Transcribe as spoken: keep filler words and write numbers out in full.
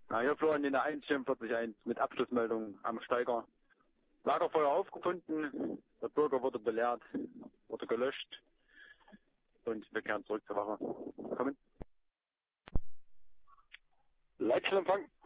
Na, hier Florian in der eins vierundvierzig eins mit Abschlussmeldung am Steiger. Lagerfeuer aufgefunden, der Bürger wurde belehrt, wurde gelöscht und wir kehren zurück zur Wache. Kommen. Leitstellempfang.